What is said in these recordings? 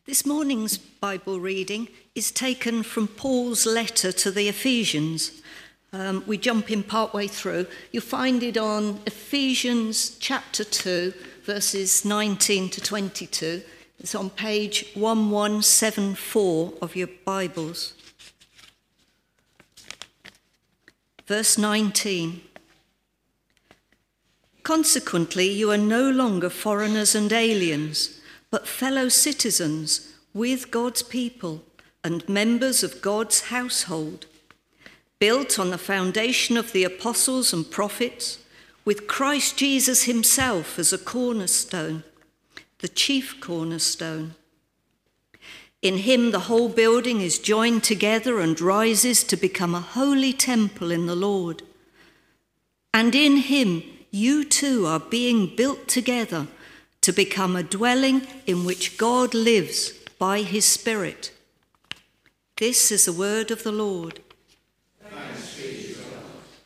This morning's Bible reading is taken from Paul's letter to the Ephesians. We jump in partway through. You'll find it on Ephesians chapter 2, verses 19 to 22. It's on page 1174 of your Bibles. Verse 19. Consequently, you are no longer foreigners and aliens, but fellow citizens with God's people and members of God's household, built on the foundation of the apostles and prophets, with Christ Jesus himself as a cornerstone, the chief cornerstone. In him the whole building is joined together and rises to become a holy temple in the Lord. And in him you too are being built together to become a dwelling in which God lives by his Spirit. This is the word of the Lord. Thanks be to God.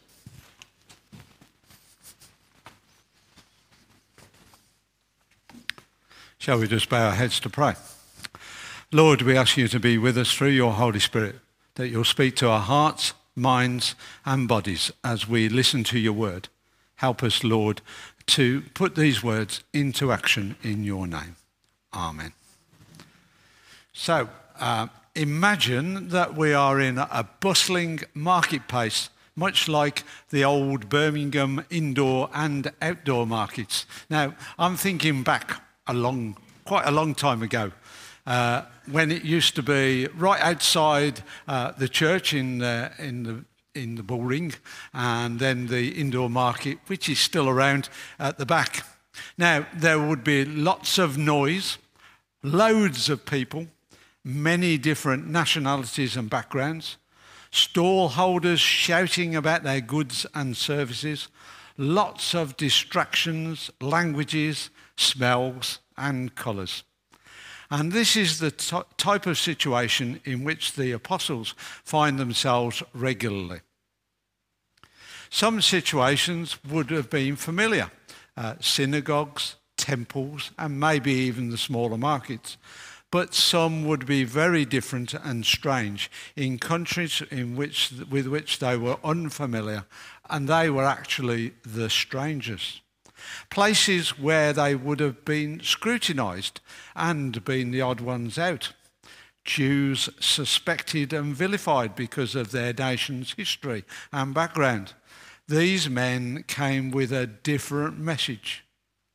Shall we just bow our heads to pray? Lord, we ask you to be with us through your Holy Spirit, that you'll speak to our hearts, minds and bodies as we listen to your word. Help us, Lord, to put these words into action in your name. Amen. So, imagine that we are in a bustling marketplace, much like the old Birmingham indoor and outdoor markets. Now, I'm thinking back quite a long time ago, when it used to be right outside the church in the Bullring, and then the indoor market, which is still around at the back. Now, there would be lots of noise, loads of people, many different nationalities and backgrounds, stall holders shouting about their goods and services, lots of distractions, languages, smells and colours. And this is the type of situation in which the apostles find themselves regularly. Some situations would have been familiar, synagogues, temples, and maybe even the smaller markets. But some would be very different and strange in countries with which they were unfamiliar, and they were actually the strangers. Places where they would have been scrutinised and been the odd ones out. Jews suspected and vilified because of their nation's history and background. These men came with a different message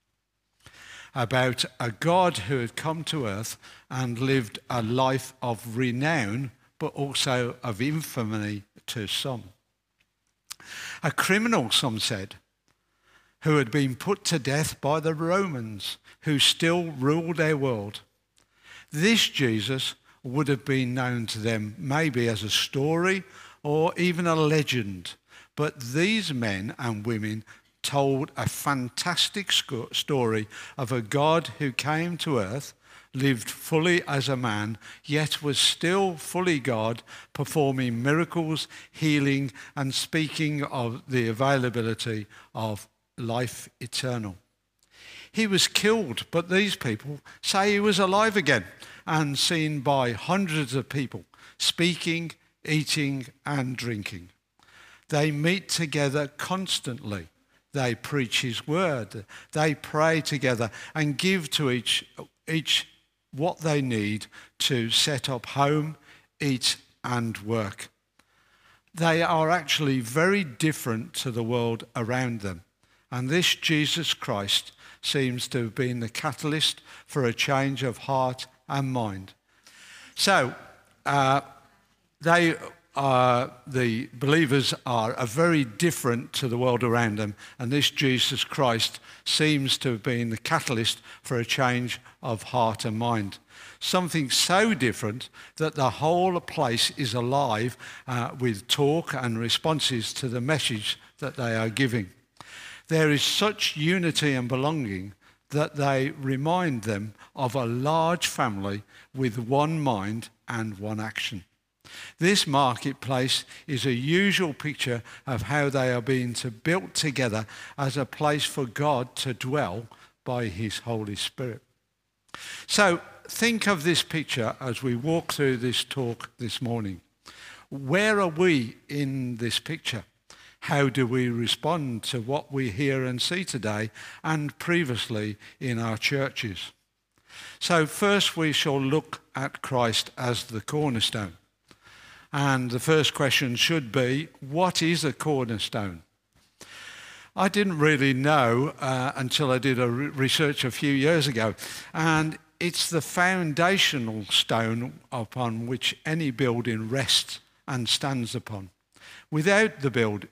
about a God who had come to earth and lived a life of renown, but also of infamy to some. A criminal, some said, who had been put to death by the Romans, who still ruled their world. This Jesus would have been known to them maybe as a story or even a legend, but these men and women told a fantastic story of a God who came to earth, lived fully as a man, yet was still fully God, performing miracles, healing, and speaking of the availability of life eternal. He was killed, but these people say he was alive again and seen by hundreds of people, speaking, eating, and drinking. They meet together constantly. They preach his word. They pray together and give to each what they need to set up home, eat, and work. They are actually very different to the world around them. And this Jesus Christ seems to have been the catalyst for a change of heart and mind. So, the believers are very different to the world around them, and this Jesus Christ seems to have been the catalyst for a change of heart and mind. Something so different that the whole place is alive with talk and responses to the message that they are giving. There is such unity and belonging that they remind them of a large family with one mind and one action. This marketplace is a usual picture of how they are being built together as a place for God to dwell by his Holy Spirit. So think of this picture as we walk through this talk this morning. Where are we in this picture? How do we respond to what we hear and see today and previously in our churches? So first we shall look at Christ as the cornerstone. And the first question should be, what is a cornerstone? I didn't really know until I did a research a few years ago. And it's the foundational stone upon which any building rests and stands upon. Without it,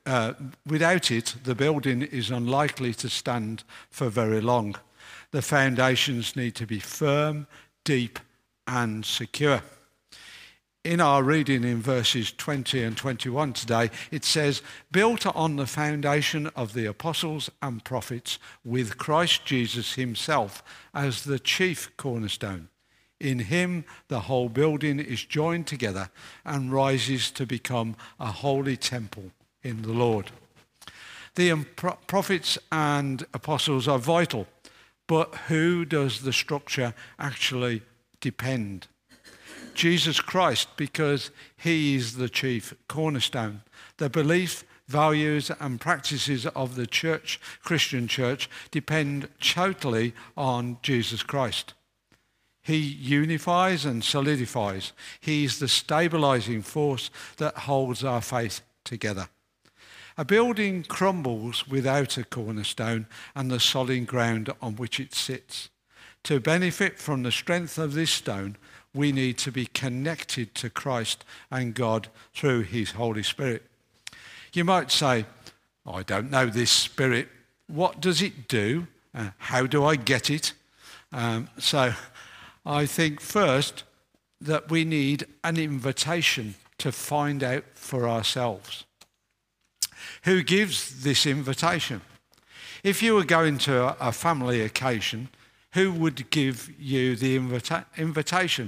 the building is unlikely to stand for very long. The foundations need to be firm, deep, and secure. In our reading in verses 20 and 21 today, it says, built on the foundation of the apostles and prophets, with Christ Jesus himself as the chief cornerstone. In him, the whole building is joined together and rises to become a holy temple in the Lord. The prophets and apostles are vital, but who does the structure actually depend? Jesus Christ, because he is the chief cornerstone. The belief, values and practices of the church, Christian church, depend totally on Jesus Christ. He unifies and solidifies. He is the stabilizing force that holds our faith together. A building crumbles without a cornerstone and the solid ground on which it sits. To benefit from the strength of this stone, we need to be connected to Christ and God through his Holy Spirit. You might say, I don't know this Spirit. What does it do? How do I get it? So I think first that we need an invitation to find out for ourselves. Who gives this invitation? If you were going to a family occasion, who would give you the invitation?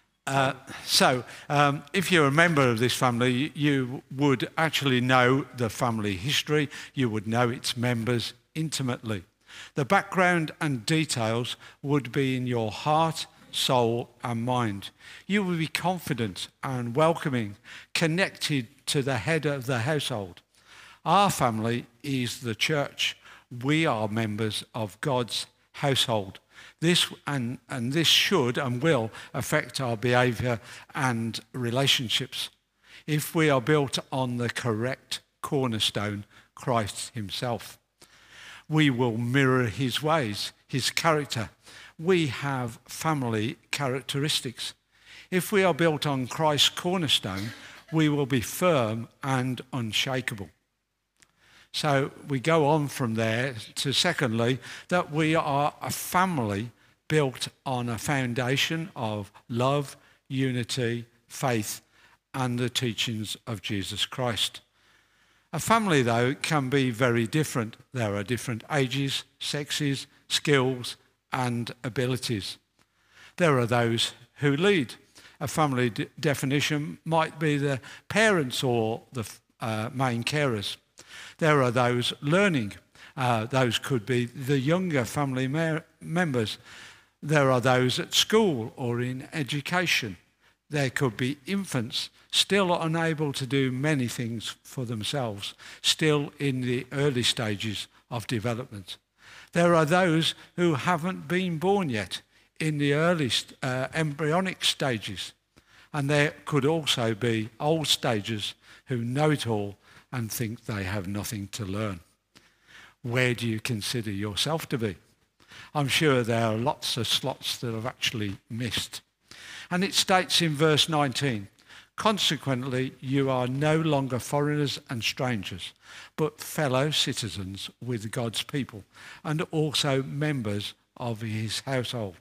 If you're a member of this family, you would actually know the family history. You would know its members intimately. The background and details would be in your heart, soul and mind. You will be confident and welcoming, connected to the head of the household. Our family is the church. We are members of God's household. This should and will affect our behaviour and relationships if we are built on the correct cornerstone, Christ himself. We will mirror his ways, his character. We have family characteristics. If we are built on Christ's cornerstone, we will be firm and unshakable. So we go on from there to secondly, that we are a family built on a foundation of love, unity, faith, and the teachings of Jesus Christ. A family, though, can be very different. There are different ages, sexes, skills, and abilities. There are those who lead. A family definition might be the parents or the main carers. There are those learning. Those could be the younger family members. There are those at school or in education. There could be infants still unable to do many things for themselves, still in the early stages of development. There are those who haven't been born yet, in the early embryonic stages. And there could also be old stages who know it all and think they have nothing to learn. Where do you consider yourself to be? I'm sure there are lots of slots that I've actually missed. And it states in verse 19, consequently, you are no longer foreigners and strangers, but fellow citizens with God's people and also members of his household.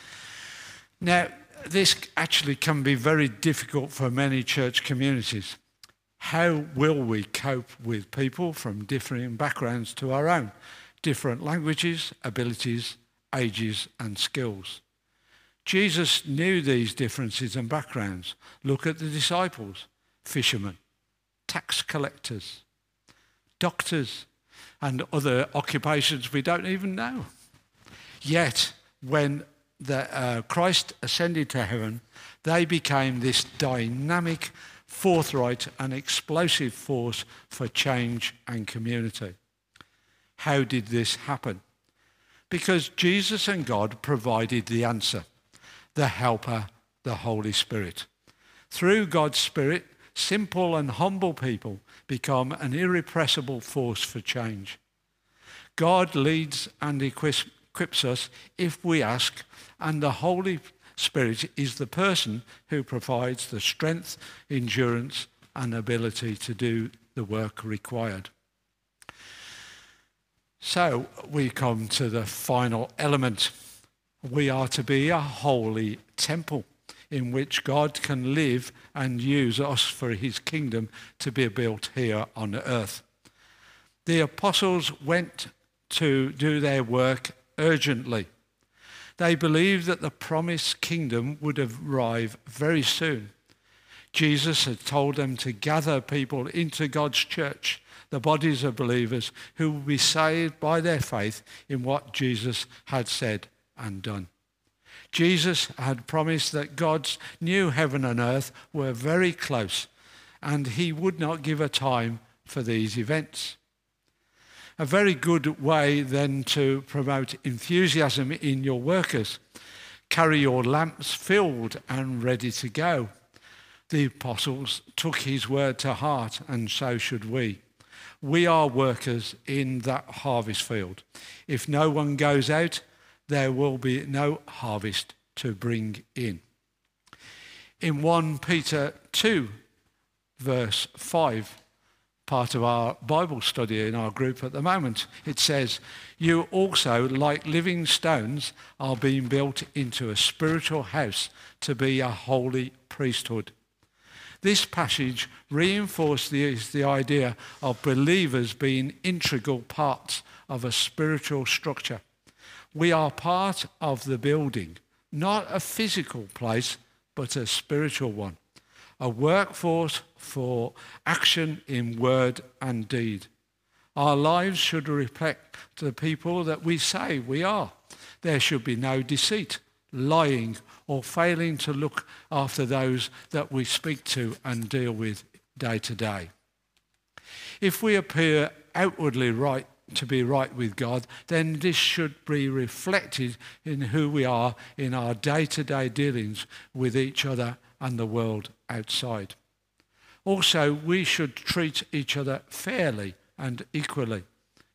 Now, this actually can be very difficult for many church communities. How will we cope with people from differing backgrounds to our own, different languages, abilities, ages, and skills? Jesus knew these differences and backgrounds. Look at the disciples, fishermen, tax collectors, doctors, and other occupations we don't even know. Yet, when that Christ ascended to heaven, they became this dynamic, forthright and explosive force for change and community. How did this happen? Because Jesus and God provided the answer, the helper, the Holy Spirit. Through God's Spirit, simple and humble people become an irrepressible force for change. God leads and equips us if we ask, and the Holy Spirit is the person who provides the strength, endurance, and ability to do the work required. So we come to the final element. We are to be a holy temple in which God can live and use us for his kingdom to be built here on earth. The apostles went to do their work urgently. They believed that the promised kingdom would arrive very soon. Jesus had told them to gather people into God's church, the bodies of believers who will be saved by their faith in what Jesus had said and done. Jesus had promised that God's new heaven and earth were very close, and he would not give a time for these events. A very good way then to promote enthusiasm in your workers. Carry your lamps filled and ready to go. The apostles took his word to heart, and so should we. We are workers in that harvest field. If no one goes out, there will be no harvest to bring in. In 1 Peter 2, verse 5, part of our Bible study in our group at the moment, it says, "You also, like living stones, are being built into a spiritual house to be a holy priesthood." This passage reinforces the idea of believers being integral parts of a spiritual structure. We are part of the building, not a physical place, but a spiritual one. A workforce for action in word and deed. Our lives should reflect the people that we say we are. There should be no deceit, lying, or failing to look after those that we speak to and deal with day to day. If we appear outwardly right to be right with God, then this should be reflected in who we are in our day-to-day dealings with each other and the world outside. Also, we should treat each other fairly and equably.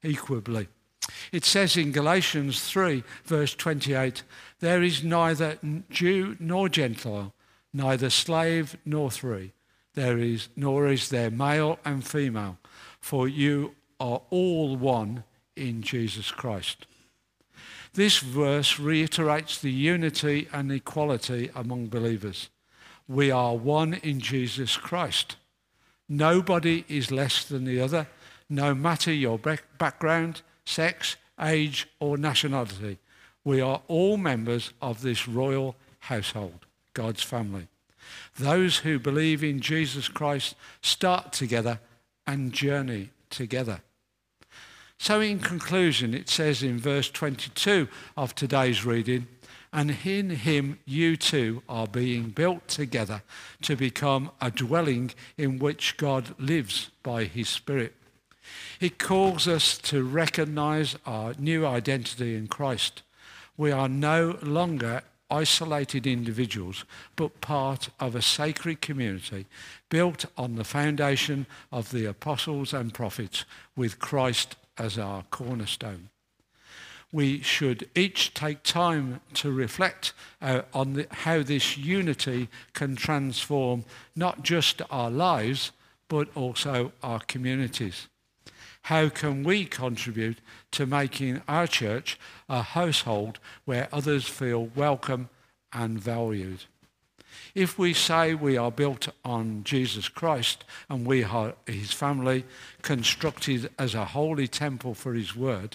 It says in Galatians 3, verse 28, "There is neither Jew nor Gentile, neither slave nor free. Nor is there male and female, for you are all one in Jesus Christ." This verse reiterates the unity and equality among believers. We are one in Jesus Christ. Nobody is less than the other, no matter your background, sex, age, or nationality. We are all members of this royal household, God's family. Those who believe in Jesus Christ start together and journey together. So in conclusion, it says in verse 22 of today's reading, "And in him you too are being built together to become a dwelling in which God lives by his Spirit." It calls us to recognize our new identity in Christ. We are no longer isolated individuals, but part of a sacred community built on the foundation of the apostles and prophets with Christ as our cornerstone. We should each take time to reflect on how this unity can transform not just our lives, but also our communities. How can we contribute to making our church a household where others feel welcome and valued? If we say we are built on Jesus Christ and we are his family, constructed as a holy temple for his word,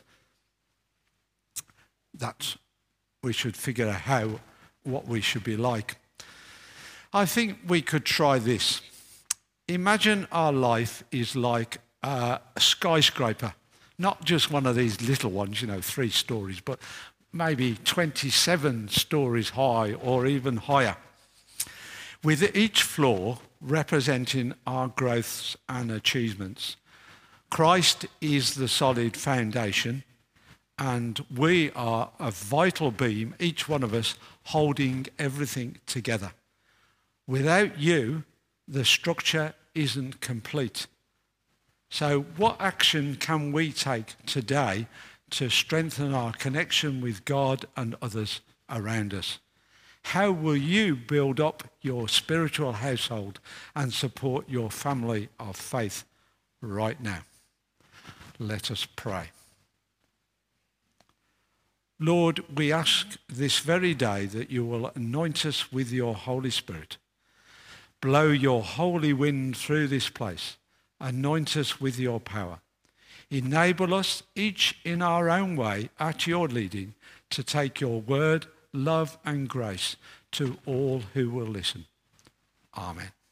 we should figure out what we should be like. I think we could try this. Imagine our life is like a skyscraper, not just one of these little ones, 3 stories, but maybe 27 stories high or even higher, with each floor representing our growths and achievements. Christ is the solid foundation, and we are a vital beam, each one of us holding everything together. Without you, the structure isn't complete. So what action can we take today to strengthen our connection with God and others around us? How will you build up your spiritual household and support your family of faith right now? Let us pray. Lord, we ask this very day that you will anoint us with your Holy Spirit. Blow your holy wind through this place. Anoint us with your power. Enable us, each in our own way, at your leading, to take your word, love and grace to all who will listen. Amen.